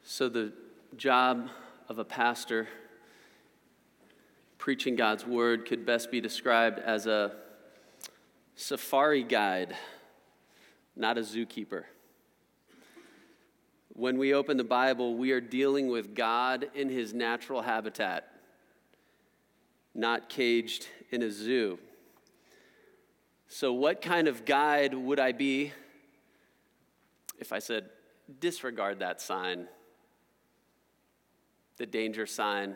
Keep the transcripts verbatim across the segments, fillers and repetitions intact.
So the job of a pastor preaching God's word could best be described as a safari guide, not a zookeeper. When we open the Bible, we are dealing with God in his natural habitat, not caged in a zoo. So what kind of guide would I be if I said, disregard that sign? The danger sign,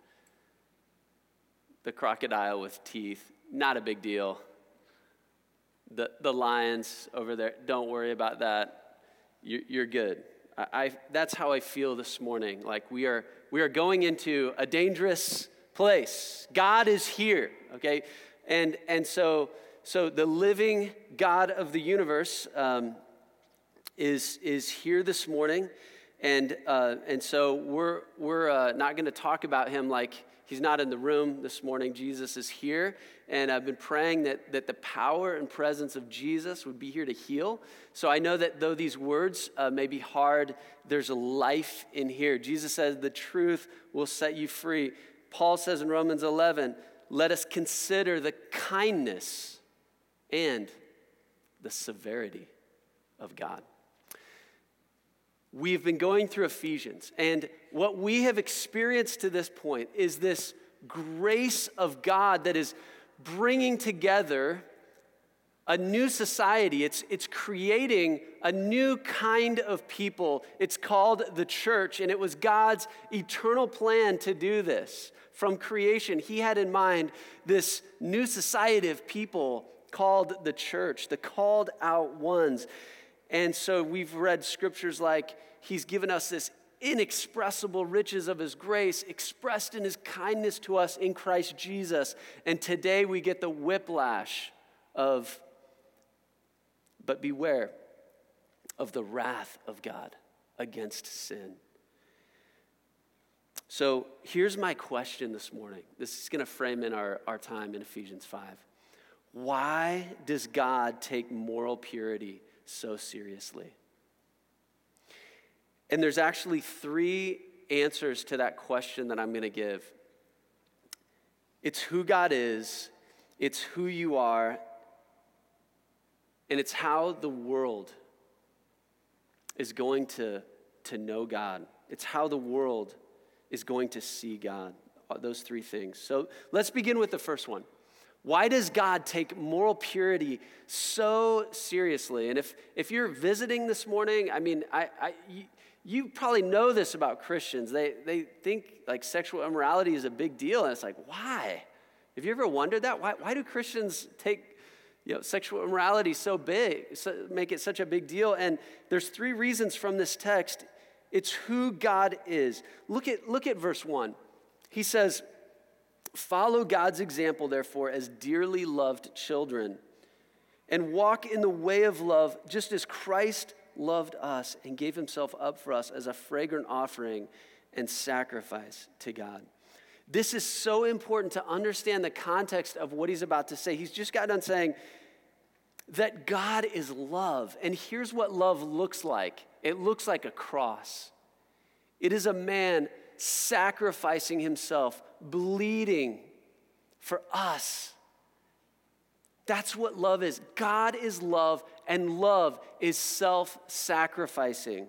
the crocodile with teeth, not a big deal. The the lions over there, don't worry about that. You're, you're good. I, I that's how I feel this morning. Like we are we are going into a dangerous place. God is here, okay, and and so so the living God of the universe um, is is here this morning. And uh, and so we're we're uh, not going to talk about him like he's not in the room this morning. Jesus is here, and I've been praying that that the power and presence of Jesus would be here to heal. So I know that though these words uh, may be hard, there's a life in here. Jesus says the truth will set you free. Paul says in Romans eleven, let us consider the kindness and the severity of God. We've been going through Ephesians, and what we have experienced to this point is this grace of God that is bringing together a new society. It's, it's creating a new kind of people. It's called the church, and it was God's eternal plan to do this. From creation, he had in mind this new society of people called the church, the called out ones. And so we've read scriptures like he's given us this inexpressible riches of his grace expressed in his kindness to us in Christ Jesus. And today we get the whiplash of, but beware of the wrath of God against sin. So here's my question this morning. This is going to frame in our, our time in Ephesians five. Why does God take moral purity so seriously? And there's actually three answers to that question that I'm going to give. It's who God is, it's who you are, and it's how the world is going to, to know God. It's how the world is going to see God. Those three things. So let's begin with the first one. Why does God take moral purity so seriously? And if, if you're visiting this morning, I mean, I, I you, you probably know this about Christians. They, they think like sexual immorality is a big deal. And it's like, why? Have you ever wondered that? Why, why do Christians take you know, sexual immorality so big, so, make it such a big deal? And there's three reasons from this text. It's who God is. Look at, look at verse one. He says, follow God's example, therefore, as dearly loved children, and walk in the way of love, just as Christ loved us and gave himself up for us as a fragrant offering and sacrifice to God. This is so important to understand the context of what he's about to say. He's just got done saying that God is love, and here's what love looks like. It looks like a cross. It is a man sacrificing himself, bleeding for us. That's what love is. God is love, and love is self-sacrificing.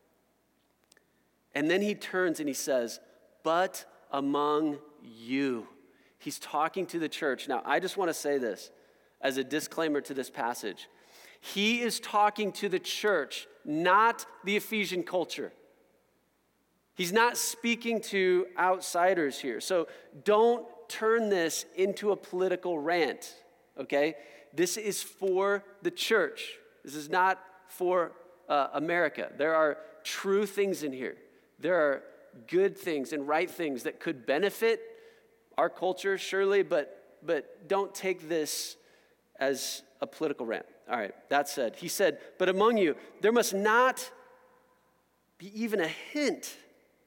And then he turns and he says, but among you. He's talking to the church. Now, I just want to say this as a disclaimer to this passage. He is talking to the church, not the Ephesian culture. He's not speaking to outsiders here. So don't turn this into a political rant, okay? This is for the church. This is not for uh, America. There are true things in here. There are good things and right things that could benefit our culture, surely, but, but don't take this as a political rant. All right, that said, he said, but among you, there must not be even a hint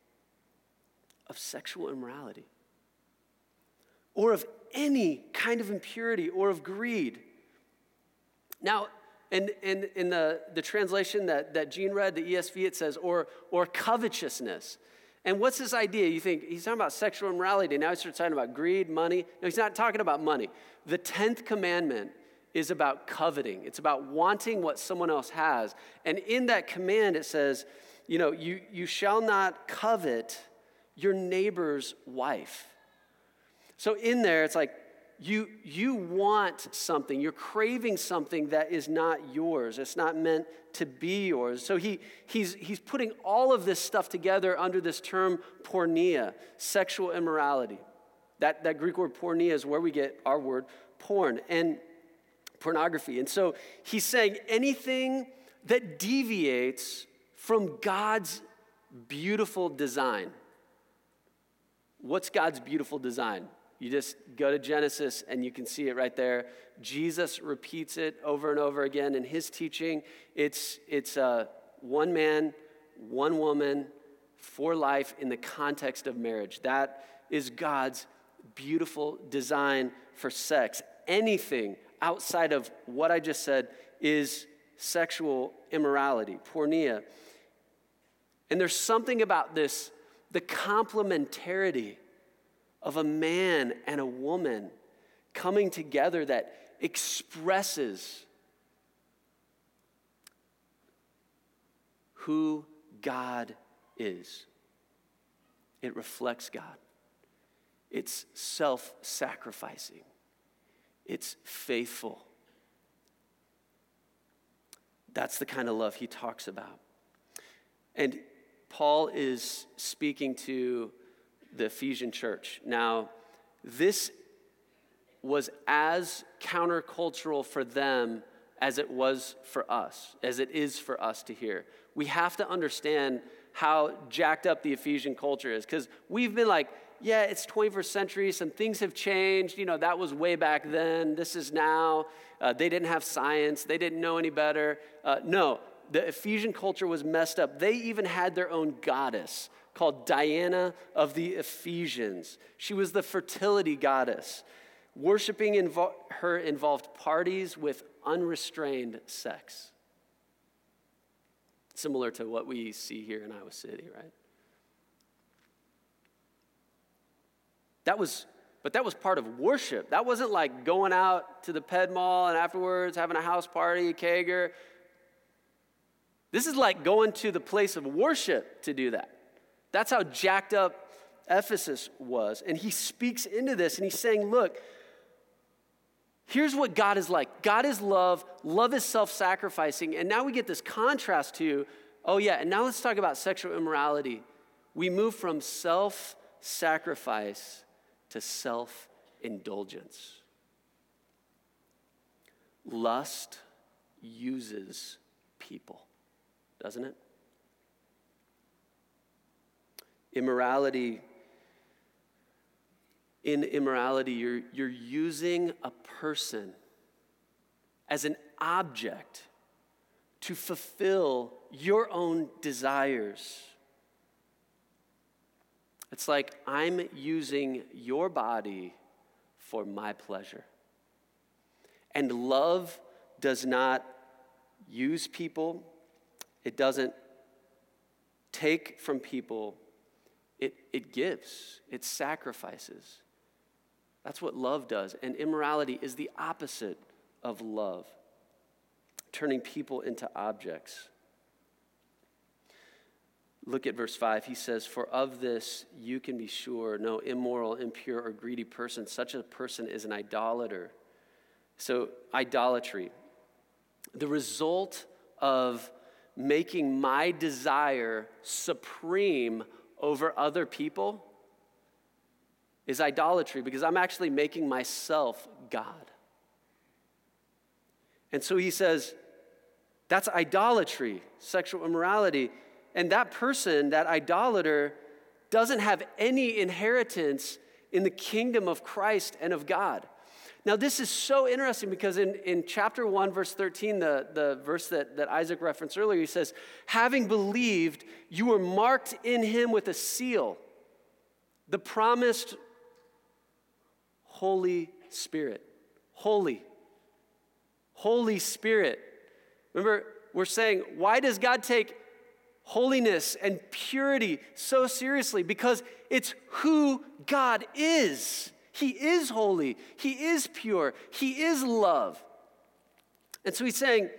of sexual immorality, or of any kind of impurity, or of greed. Now, And, and in the, the translation that, that Gene read, the E S V, it says, or, or covetousness. And what's this idea? You think he's talking about sexual immorality. Now he starts talking about greed, money. No, he's not talking about money. The tenth commandment is about coveting. It's about wanting what someone else has. And in that command, it says, you know, you, you shall not covet your neighbor's wife. So in there, it's like, You, you want something, you're craving something that is not yours. It's not meant to be yours. So he, he's, he's putting all of this stuff together under this term porneia, sexual immorality. That, that Greek word porneia is where we get our word porn and pornography. And so he's saying anything that deviates from God's beautiful design. What's God's beautiful design? You just go to Genesis and you can see it right there. Jesus repeats it over and over again in his teaching. It's, it's uh, one man, one woman, for life in the context of marriage. That is God's beautiful design for sex. Anything outside of what I just said is sexual immorality, porneia. And there's something about this, the complementarity of a man and a woman coming together that expresses who God is. It reflects God. It's self-sacrificing. It's faithful. That's the kind of love he talks about. And Paul is speaking to the Ephesian church. Now, this was as countercultural for them as it was for us, as it is for us to hear. We have to understand how jacked up the Ephesian culture is, because we've been like, yeah, it's twenty-first century, some things have changed, you know, that was way back then, this is now, uh, they didn't have science, they didn't know any better. Uh, no, the Ephesian culture was messed up. They even had their own goddess called Diana of the Ephesians. She was the fertility goddess. Worshipping invo- her involved parties with unrestrained sex. Similar to what we see here in Iowa City, right? That was, but that was part of worship. That wasn't like going out to the Ped Mall and afterwards having a house party, kegger. This is like going to the place of worship to do that. That's how jacked up Ephesus was. And he speaks into this and he's saying, look, here's what God is like. God is love. Love is self-sacrificing. And now we get this contrast to, oh yeah, and now let's talk about sexual immorality. We move from self-sacrifice to self-indulgence. Lust uses people, doesn't it? Immorality, in immorality, you're, you're using a person as an object to fulfill your own desires. It's like I'm using your body for my pleasure. And love does not use people. It doesn't take from people. It, it gives. It sacrifices. That's what love does. And immorality is the opposite of love, turning people into objects. Look at verse five. He says, "For of this you can be sure, no immoral, impure, or greedy person, such a person is an idolater." So idolatry, the result of making my desire supreme over other people, is idolatry, because I'm actually making myself God. And so he says, that's idolatry, sexual immorality. And that person, that idolater, doesn't have any inheritance in the kingdom of Christ and of God. Now, this is so interesting because in, in chapter one, verse thirteen, the, the verse that, that Isaac referenced earlier, he says, having believed, you were marked in him with a seal, the promised Holy Spirit. Holy. Holy Spirit. Remember, we're saying, why does God take holiness and purity so seriously? Because it's who God is. He is holy. He is pure. He is love. And so he's saying,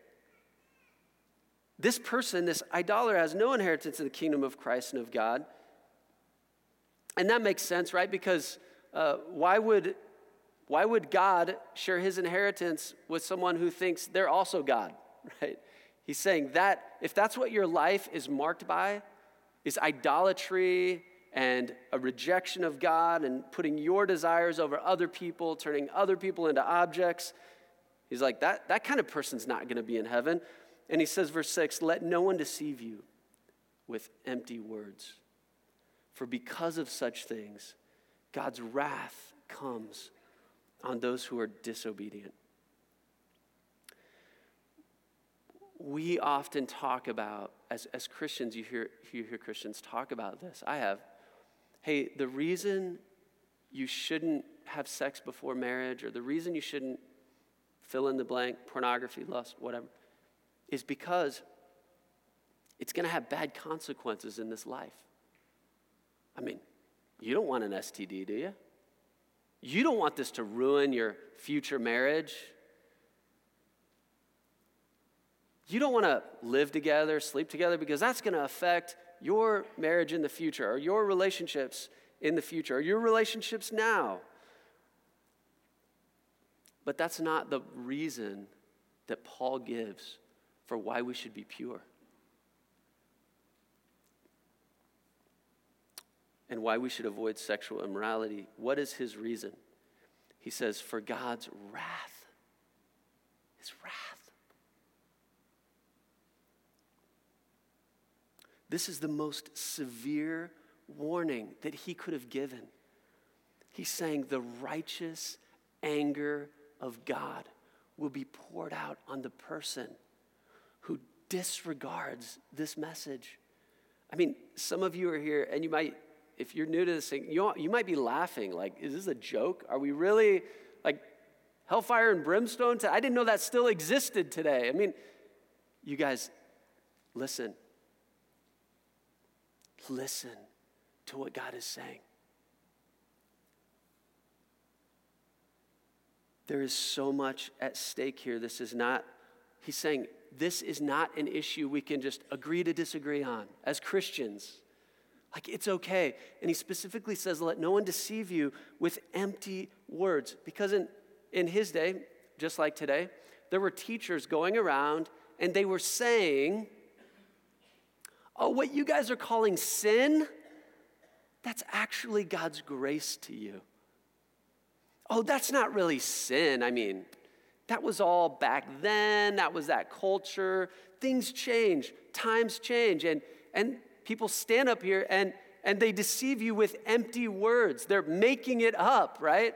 this person, this idolater, has no inheritance in the kingdom of Christ and of God. And that makes sense, right? Because uh, why would why would God share his inheritance with someone who thinks they're also God, right? He's saying that if that's what your life is marked by, is idolatry and a rejection of God and putting your desires over other people, turning other people into objects, he's like, that, that kind of person's not going to be in heaven. And he says, verse six, let no one deceive you with empty words. For because of such things, God's wrath comes on those who are disobedient. We often talk about, as, as Christians, you hear, you hear Christians talk about this. I have, hey, the reason you shouldn't have sex before marriage, or the reason you shouldn't fill in the blank, pornography, lust, whatever, is because it's going to have bad consequences in this life. I mean, you don't want an S T D, do you? You don't want this to ruin your future marriage. You don't want to live together, sleep together, because that's going to affect your marriage in the future, or your relationships in the future, or your relationships now. But that's not the reason that Paul gives for why we should be pure. And why we should avoid sexual immorality. What is his reason? He says, for God's wrath. His wrath. This is the most severe warning that he could have given. He's saying the righteous anger of God will be poured out on the person who disregards this message. I mean, some of you are here and you might, if you're new to this thing, you, you might be laughing. Like, is this a joke? Are we really, like, hellfire and brimstone? To, I didn't know that still existed today. I mean, you guys, listen. Listen to what God is saying. There is so much at stake here. This is not, he's saying, this is not an issue we can just agree to disagree on as Christians. Like, it's okay. And he specifically says, let no one deceive you with empty words. Because in, in his day, just like today, there were teachers going around and they were saying, oh, what you guys are calling sin, that's actually God's grace to you. Oh, that's not really sin. I mean, that was all back then. That was that culture. Things change. Times change. And, and people stand up here and, and they deceive you with empty words. They're making it up, right?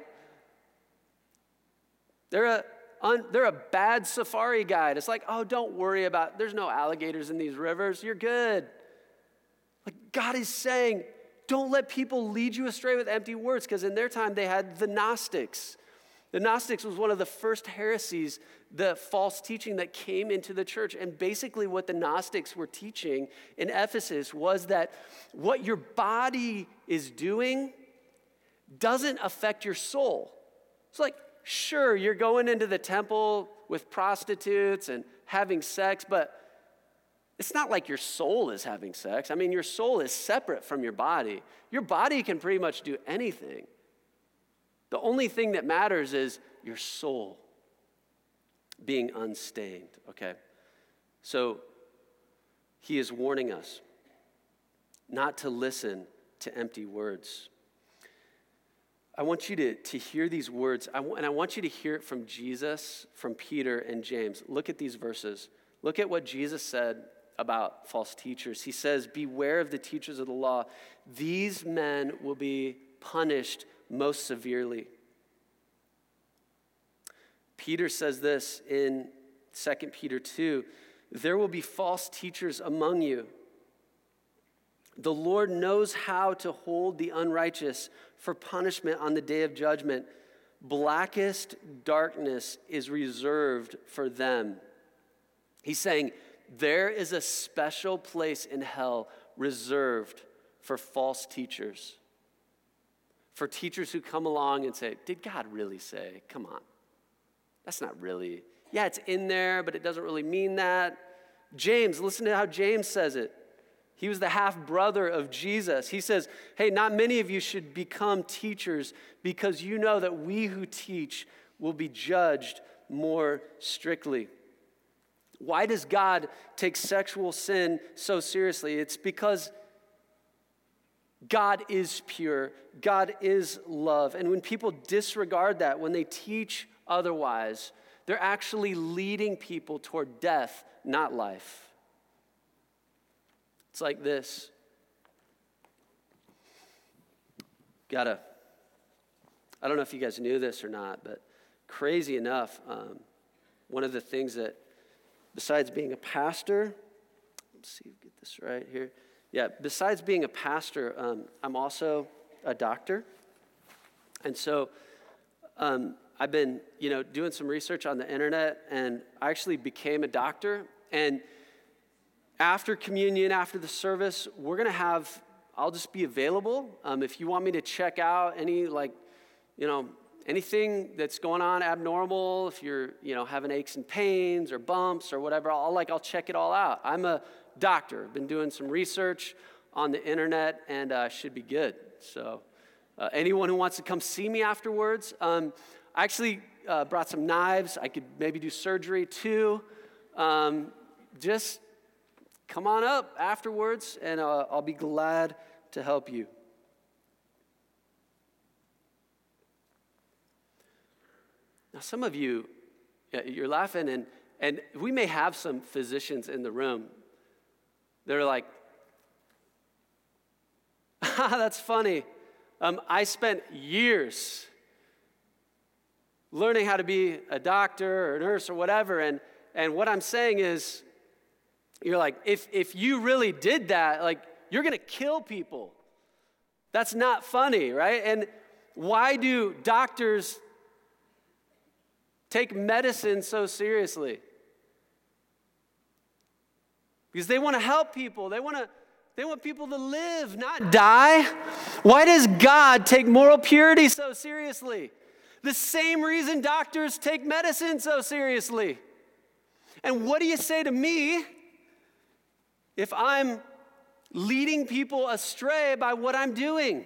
They're a, un, they're a bad safari guide. It's like, oh, don't worry about, there's no alligators in these rivers. You're good. Like, God is saying, don't let people lead you astray with empty words, because in their time they had the Gnostics. The Gnostics was one of the first heresies, the false teaching that came into the church. And basically what the Gnostics were teaching in Ephesus was that what your body is doing doesn't affect your soul. It's like, sure, you're going into the temple with prostitutes and having sex, but it's not like your soul is having sex. I mean, your soul is separate from your body. Your body can pretty much do anything. The only thing that matters is your soul being unstained, okay? So he is warning us not to listen to empty words. I want you to, to hear these words, I w- and I want you to hear it from Jesus, from Peter, and James. Look at these verses. Look at what Jesus said about false teachers. He says, beware of the teachers of the law. These men will be punished most severely. Peter says this in Second Peter two, there will be false teachers among you. The Lord knows how to hold the unrighteous for punishment on the day of judgment. Blackest darkness is reserved for them. He's saying there is a special place in hell reserved for false teachers, for teachers who come along and say, did God really say? Come on. That's not really. Yeah, it's in there, but it doesn't really mean that. James, listen to how James says it. He was the half-brother of Jesus. He says, hey, not many of you should become teachers because you know that we who teach will be judged more strictly. Why does God take sexual sin so seriously? It's because God is pure. God is love. And when people disregard that, when they teach otherwise, they're actually leading people toward death, not life. It's like this. Gotta, I don't know if you guys knew this or not, but crazy enough, um, one of the things that, besides being a pastor, let's see if I get this right here. Yeah, besides being a pastor, um, I'm also a doctor. And so um, I've been, you know, doing some research on the internet, and I actually became a doctor. And after communion, after the service, we're going to have, I'll just be available. Um, if you want me to check out any, like, you know, anything that's going on abnormal, if you're, you know, having aches and pains or bumps or whatever, I'll, like, I'll check it all out. I'm a doctor. I've been doing some research on the internet, and uh, should be good. So uh, anyone who wants to come see me afterwards, um, I actually uh, brought some knives. I could maybe do surgery too. Um, just come on up afterwards, and uh, I'll be glad to help you. Now, some of you, you're laughing, and, and we may have some physicians in the room. They're like, that's funny. Um, I spent years learning how to be a doctor or a nurse or whatever, and, and what I'm saying is, you're like, if, if you really did that, like, you're going to kill people. That's not funny, right? And why do doctors take medicine so seriously? Because they want to help people. They want to they want people to live, not die. Why does God take moral purity so seriously? The same reason doctors take medicine so seriously. And what do you say to me if I'm leading people astray by what I'm doing?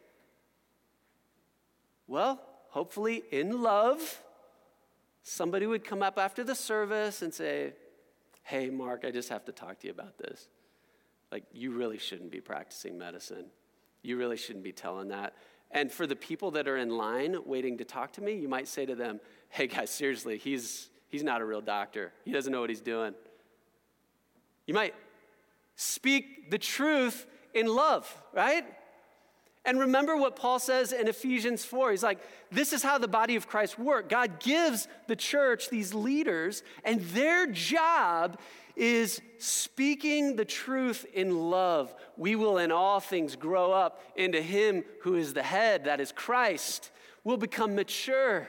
Well, hopefully in love, somebody would come up after the service and say, hey, Mark, I just have to talk to you about this. Like, you really shouldn't be practicing medicine. You really shouldn't be telling that. And for the people that are in line waiting to talk to me, you might say to them, hey, guys, seriously, he's he's not a real doctor. He doesn't know what he's doing. You might speak the truth in love, right? And remember what Paul says in Ephesians four. He's like, this is how the body of Christ works. God gives the church these leaders, and their job is speaking the truth in love. We will in all things grow up into him who is the head, that is Christ. We'll become mature.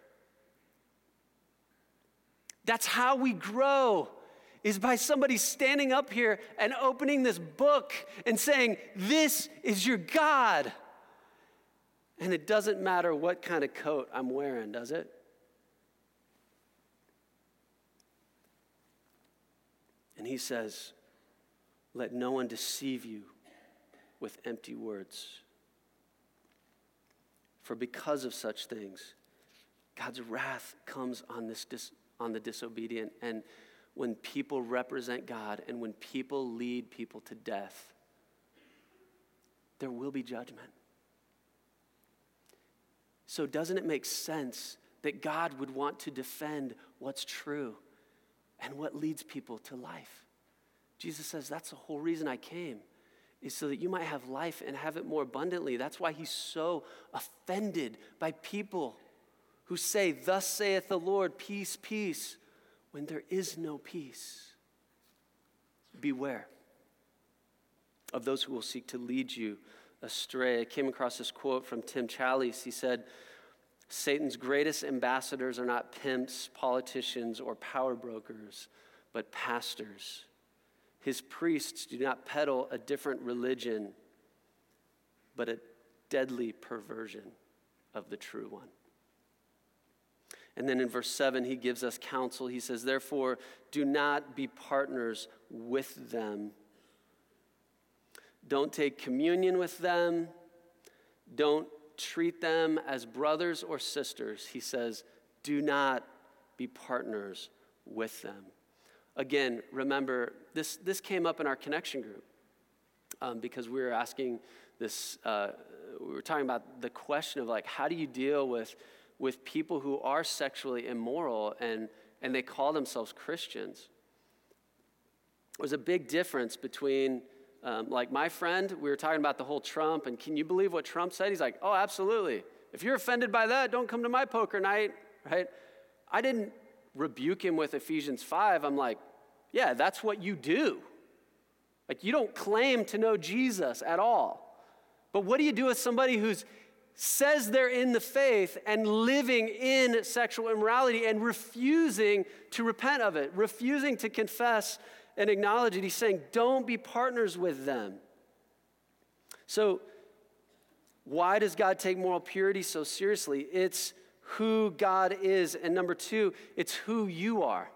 That's how we grow, is by somebody standing up here and opening this book and saying, this is your God. And it doesn't matter what kind of coat I'm wearing, does it? And he says, let no one deceive you with empty words. For because of such things, God's wrath comes on this dis- on the disobedient. And when people represent God and when people lead people to death, there will be judgment. So doesn't it make sense that God would want to defend what's true and what leads people to life? Jesus says that's the whole reason I came, is so that you might have life and have it more abundantly. That's why he's so offended by people who say, thus saith the Lord, peace, peace, when there is no peace. Beware of those who will seek to lead you astray. I came across this quote from Tim Challies. He said, Satan's greatest ambassadors are not pimps, politicians, or power brokers, but pastors. His priests do not peddle a different religion, but a deadly perversion of the true one. And then in verse seven, he gives us counsel. He says, therefore, do not be partners with them. Don't take communion with them. Don't treat them as brothers or sisters. He says, do not be partners with them. Again, remember, this, this came up in our connection group um, because we were asking this, uh, we were talking about the question of like, how do you deal with with people who are sexually immoral and, and they call themselves Christians? There's a big difference between, um, like my friend, we were talking about the whole Trump, and can you believe what Trump said? He's like, oh, absolutely. If you're offended by that, don't come to my poker night, right? I didn't rebuke him with Ephesians five. I'm like, yeah, that's what you do. Like, you don't claim to know Jesus at all. But what do you do with somebody who's says they're in the faith and living in sexual immorality and refusing to repent of it, refusing to confess and acknowledge it? He's saying, don't be partners with them. So why does God take moral purity so seriously? It's who God is. And number two, it's who you are.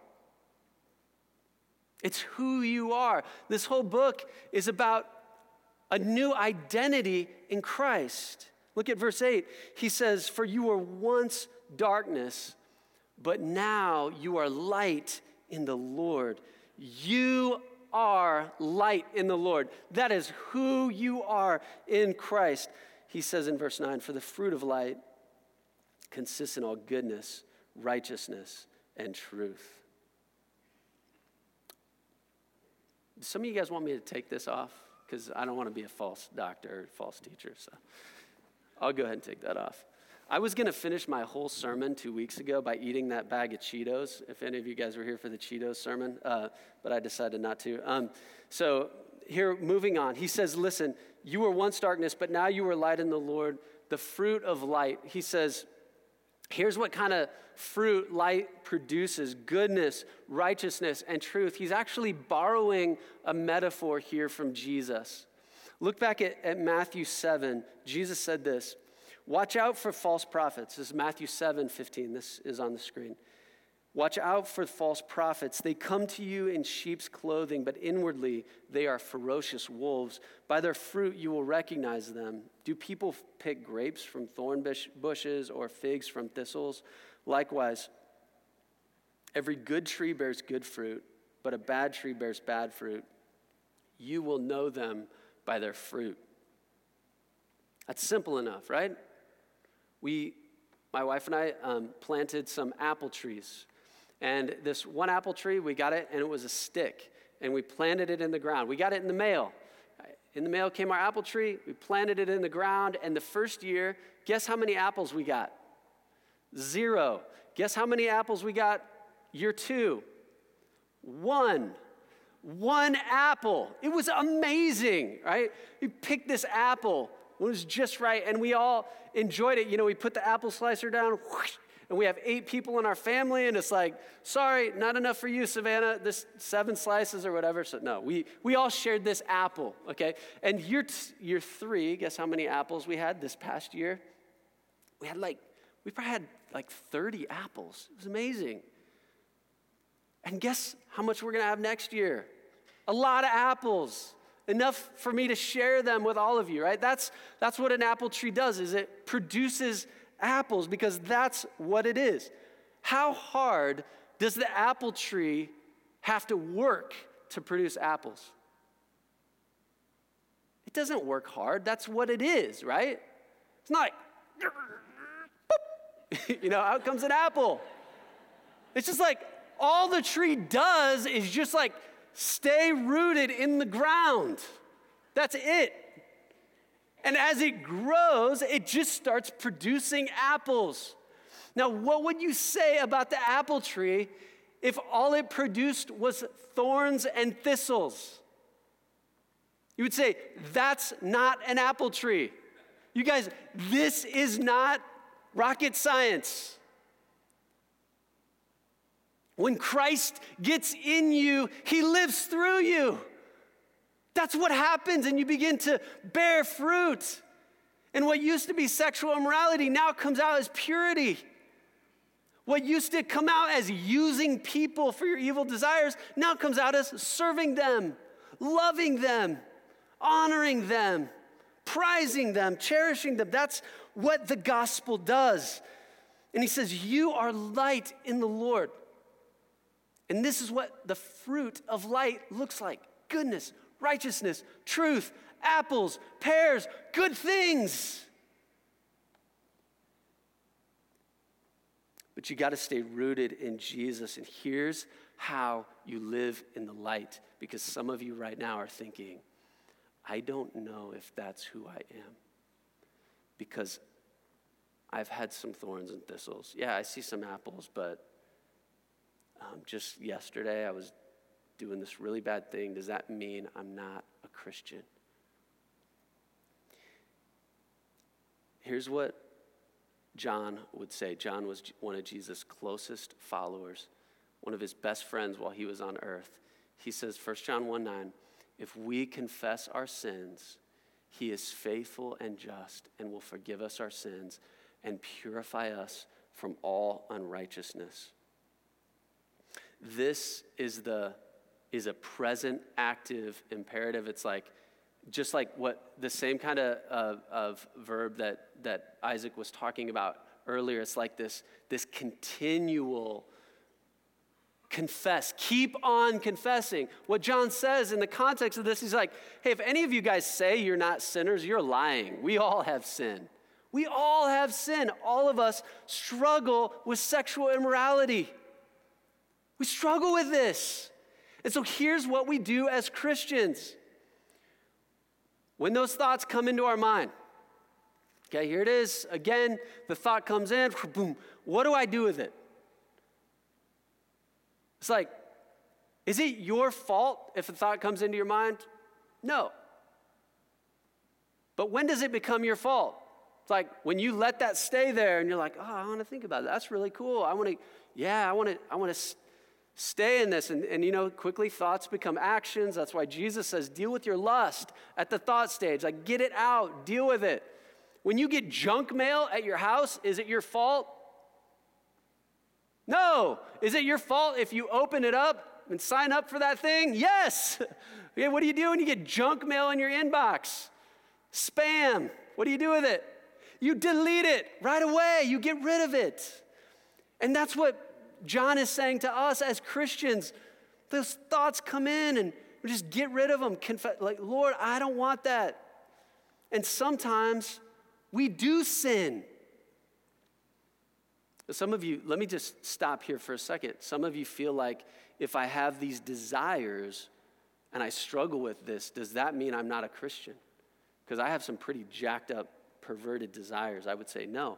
It's who you are. This whole book is about a new identity in Christ. Look at verse eight. He says, for you were once darkness, but now you are light in the Lord. You are light in the Lord. That is who you are in Christ. He says in verse nine, for the fruit of light consists in all goodness, righteousness, and truth. Some of you guys want me to take this off? Because I don't want to be a false doctor or false teacher, so I'll go ahead and take that off. I was going to finish my whole sermon two weeks ago by eating that bag of Cheetos, if any of you guys were here for the Cheetos sermon, uh, but I decided not to. Um, so here, moving on, he says, listen, you were once darkness, but now you are light in the Lord, the fruit of light. He says, here's what kind of fruit light produces: goodness, righteousness, and truth. He's actually borrowing a metaphor here from Jesus. Look back at, at Matthew seven. Jesus said this, watch out for false prophets. This is Matthew seven fifteen. This is on the screen. Watch out for false prophets. They come to you in sheep's clothing, but inwardly they are ferocious wolves. By their fruit you will recognize them. Do people pick grapes from thorn bushes or figs from thistles? Likewise, every good tree bears good fruit, but a bad tree bears bad fruit. You will know them by their fruit. That's simple enough, right? We, my wife and I, um, planted some apple trees. And this one apple tree, we got it, and it was a stick. And we planted it in the ground. We got it in the mail. In the mail came our apple tree. We planted it in the ground. And the first year, guess how many apples we got? Zero. Guess how many apples we got year two? One. One apple. It was amazing, right? We picked this apple. It was just right, and we all enjoyed it. You know, we put the apple slicer down, whoosh, and we have eight people in our family, and it's like, sorry, not enough for you, Savannah, this seven slices or whatever. So no, we, we all shared this apple, okay? And year, t- year three, guess how many apples we had this past year? We had like, we probably had like thirty apples. It was amazing. And guess how much we're going to have next year? A lot of apples. Enough for me to share them with all of you, right? That's, that's what an apple tree does, is it produces apples, because that's what it is. How hard does the apple tree have to work to produce apples? It doesn't work hard. That's what it is, right? It's not like, boop, you know, out comes an apple. It's just like, all the tree does is just like stay rooted in the ground. That's it. And as it grows, it just starts producing apples. Now, what would you say about the apple tree if all it produced was thorns and thistles? You would say, that's not an apple tree. You guys, this is not rocket science. When Christ gets in you, he lives through you. That's what happens, and you begin to bear fruit. And what used to be sexual immorality now comes out as purity. What used to come out as using people for your evil desires now comes out as serving them, loving them, honoring them, prizing them, cherishing them. That's what the gospel does. And he says, you are light in the Lord. And this is what the fruit of light looks like. Goodness, righteousness, truth, apples, pears, good things. But you got to stay rooted in Jesus. And here's how you live in the light. Because some of you right now are thinking, I don't know if that's who I am. Because I've had some thorns and thistles. Yeah, I see some apples, but um, just yesterday I was doing this really bad thing. Does that mean I'm not a Christian? Here's what John would say. John was one of Jesus' closest followers, one of his best friends while he was on earth. He says, First John one nine, if we confess our sins, he is faithful and just and will forgive us our sins and purify us from all unrighteousness. This is the is a present active imperative. It's like, just like what the same kind of, of, of verb that, that Isaac was talking about earlier. It's like this, this continual confess, keep on confessing. What John says in the context of this, he's like, hey, if any of you guys say you're not sinners, you're lying. We all have sin. We all have sin. All of us struggle with sexual immorality. We struggle with this. And so here's what we do as Christians. When those thoughts come into our mind, okay, here it is. Again, the thought comes in, boom. What do I do with it? It's like, is it your fault if a thought comes into your mind? No. But when does it become your fault? It's like when you let that stay there and you're like, oh, I want to think about it. That's really cool. I want to, yeah, I want to, I want to stay in this. And, and, you know, quickly thoughts become actions. That's why Jesus says, deal with your lust at the thought stage. Like, get it out. Deal with it. When you get junk mail at your house, is it your fault? No. Is it your fault if you open it up and sign up for that thing? Yes. Okay, what do you do when you get junk mail in your inbox? Spam. What do you do with it? You delete it right away. You get rid of it. And that's what John is saying to us as Christians. Those thoughts come in and we just get rid of them. Confess, like, Lord, I don't want that. And sometimes we do sin. Some of you, let me just stop here for a second. Some of you feel like if I have these desires and I struggle with this, does that mean I'm not a Christian? Because I have some pretty jacked up, perverted desires. I would say no.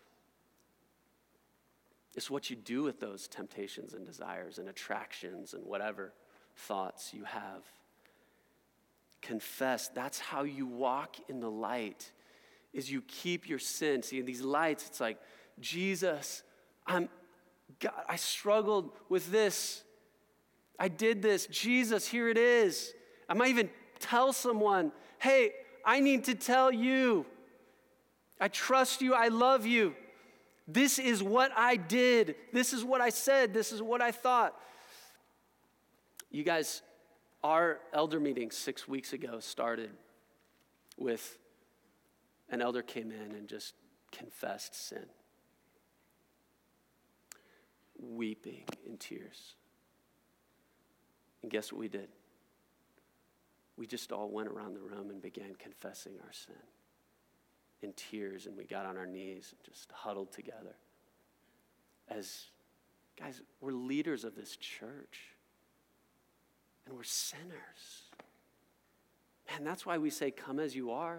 It's what you do with those temptations and desires and attractions and whatever thoughts you have. Confess. That's how you walk in the light, is you keep your sin. See, in these lights, it's like, Jesus, I'm, God, I struggled with this. I did this. Jesus, here it is. I might even tell someone, hey, I need to tell you. I trust you. I love you. This is what I did. This is what I said. This is what I thought. You guys, our elder meeting six weeks ago started with an elder came in and just confessed sin. Weeping in tears. And guess what we did? We just all went around the room and began confessing our sin in tears, and we got on our knees and just huddled together. As, guys, we're leaders of this church, and we're sinners. Man, that's why we say, come as you are.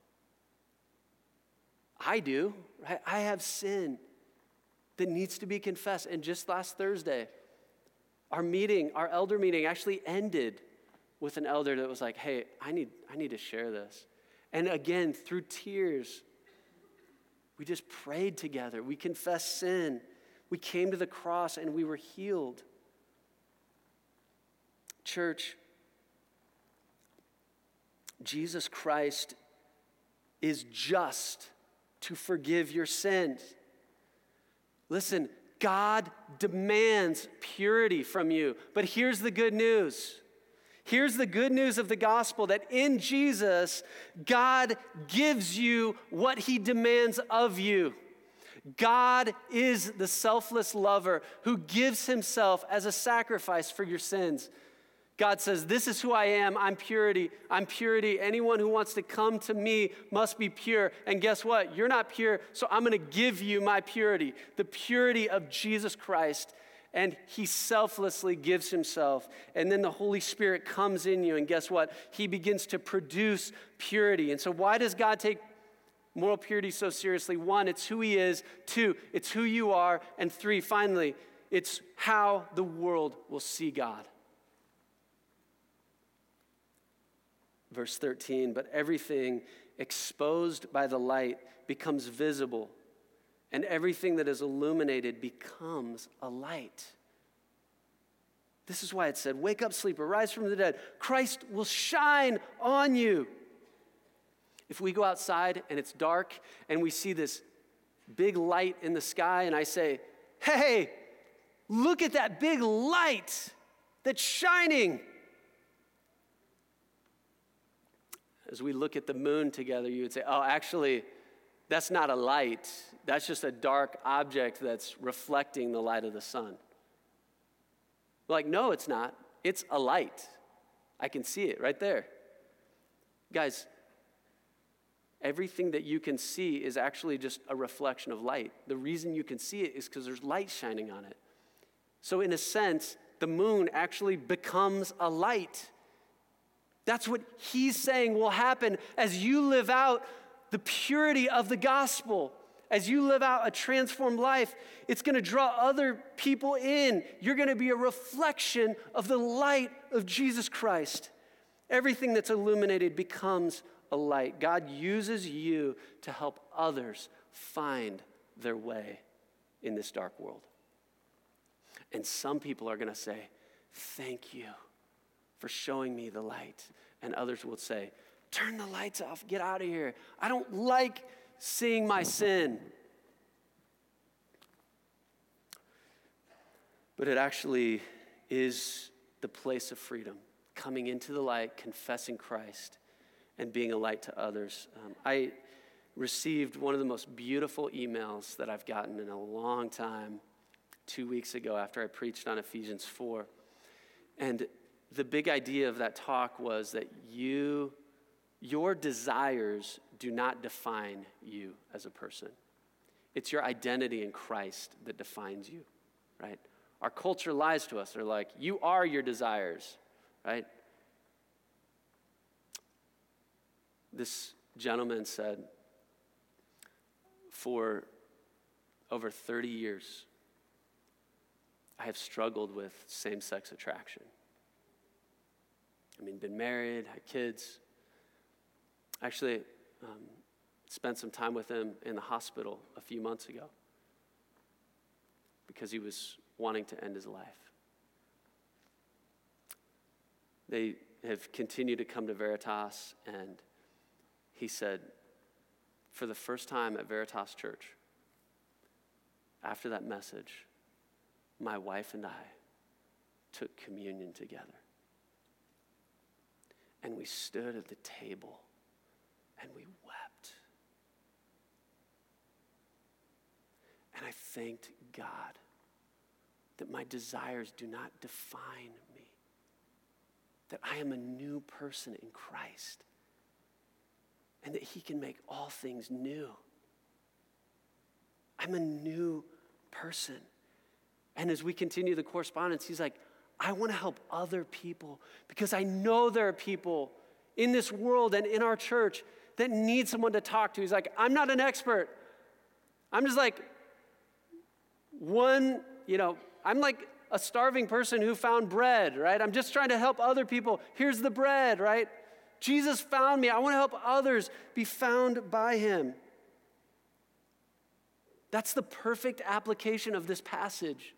I do, right? I have sin that needs to be confessed. And just last Thursday, our meeting, our elder meeting actually ended with an elder that was like, hey, I need, I need to share this. And again, through tears, we just prayed together. We confessed sin. We came to the cross and we were healed. Church, Jesus Christ is just to forgive your sins. Listen, God demands purity from you. But here's the good news. Here's the good news of the gospel, that in Jesus, God gives you what he demands of you. God is the selfless lover who gives himself as a sacrifice for your sins. God says, this is who I am. I'm purity. I'm purity. Anyone who wants to come to me must be pure. And guess what? You're not pure, so I'm going to give you my purity, the purity of Jesus Christ. And he selflessly gives himself. And then the Holy Spirit comes in you. And guess what? He begins to produce purity. And so why does God take moral purity so seriously? One, it's who he is. Two, it's who you are. And three, finally, it's how the world will see God. Verse thirteen, but everything exposed by the light becomes visible, and everything that is illuminated becomes a light. This is why it said, wake up, sleeper, rise from the dead. Christ will shine on you. If we go outside and it's dark and we see this big light in the sky and I say, hey, look at that big light that's shining. As we look at the moon together, you would say, oh, actually, that's not a light. That's just a dark object that's reflecting the light of the sun. We're like, no, it's not. It's a light. I can see it right there. Guys, everything that you can see is actually just a reflection of light. The reason you can see it is because there's light shining on it. So in a sense, the moon actually becomes a light. That's what he's saying will happen as you live out the purity of the gospel. As you live out a transformed life, it's going to draw other people in. You're going to be a reflection of the light of Jesus Christ. Everything that's illuminated becomes a light. God uses you to help others find their way in this dark world. And some people are going to say, thank you for showing me the light. And others will say, turn the lights off, get out of here. I don't like seeing my sin. But it actually is the place of freedom, coming into the light, confessing Christ, and being a light to others. Um, I received one of the most beautiful emails that I've gotten in a long time two weeks ago after I preached on Ephesians four. And the big idea of that talk was that you, your desires do not define you as a person. It's your identity in Christ that defines you, right? Our culture lies to us. They're like, you are your desires, right? This gentleman said, for over thirty years, I have struggled with same-sex attraction. I mean, been married, had kids. Actually, um, spent some time with him in the hospital a few months ago because he was wanting to end his life. They have continued to come to Veritas, and he said, for the first time at Veritas Church, after that message, my wife and I took communion together. And we stood at the table and we wept. And I thanked God that my desires do not define me, that I am a new person in Christ, and that he can make all things new. I'm a new person. And as we continue the correspondence, he's like, I want to help other people because I know there are people in this world and in our church that need someone to talk to. He's like, I'm not an expert. I'm just like one, you know, I'm like a starving person who found bread, right? I'm just trying to help other people. Here's the bread, right? Jesus found me. I want to help others be found by him. That's the perfect application of this passage.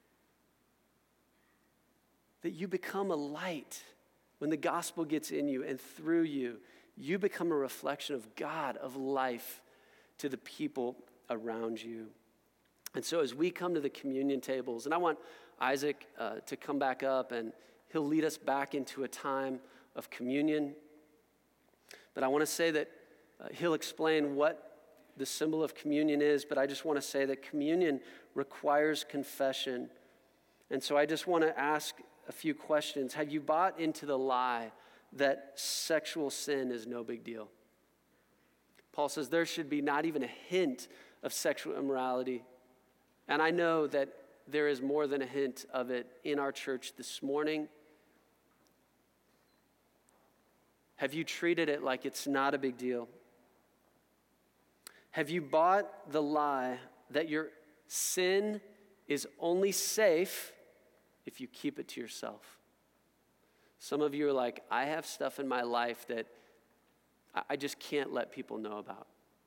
That you become a light when the gospel gets in you, and through you, you become a reflection of God, of life to the people around you. And so as we come to the communion tables, and I want Isaac uh, to come back up, and he'll lead us back into a time of communion. But I want to say that uh, he'll explain what the symbol of communion is, but I just want to say that communion requires confession. And so I just want to ask a few questions. Have you bought into the lie that sexual sin is no big deal? Paul says there should be not even a hint of sexual immorality. And I know that there is more than a hint of it in our church this morning. Have you treated it like it's not a big deal? Have you bought the lie that your sin is only safe if you keep it to yourself? Some of you are like, I have stuff in my life that I just can't let people know about.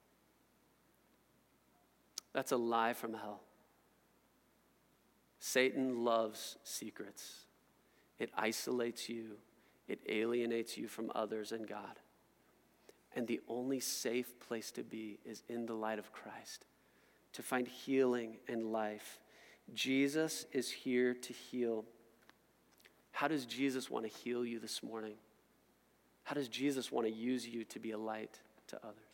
That's a lie from hell. Satan loves secrets. It isolates you. It alienates you from others and God. And the only safe place to be is in the light of Christ, to find healing and life. Jesus is here to heal. How does Jesus want to heal you this morning? How does Jesus want to use you to be a light to others?